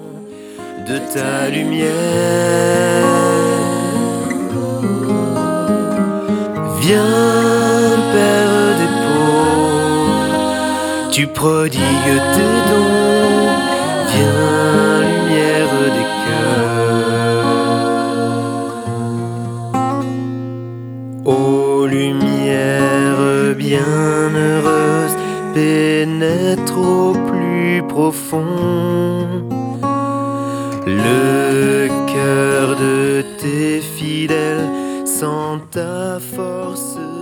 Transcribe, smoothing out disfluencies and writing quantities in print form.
de ta lumière. Viens, Père des pauvres, tu prodigues tes dons. Viens, lumière des cœurs. Ô lumière bienheureuse, pénètre au plus profond le cœur de tes fidèles, sans ta force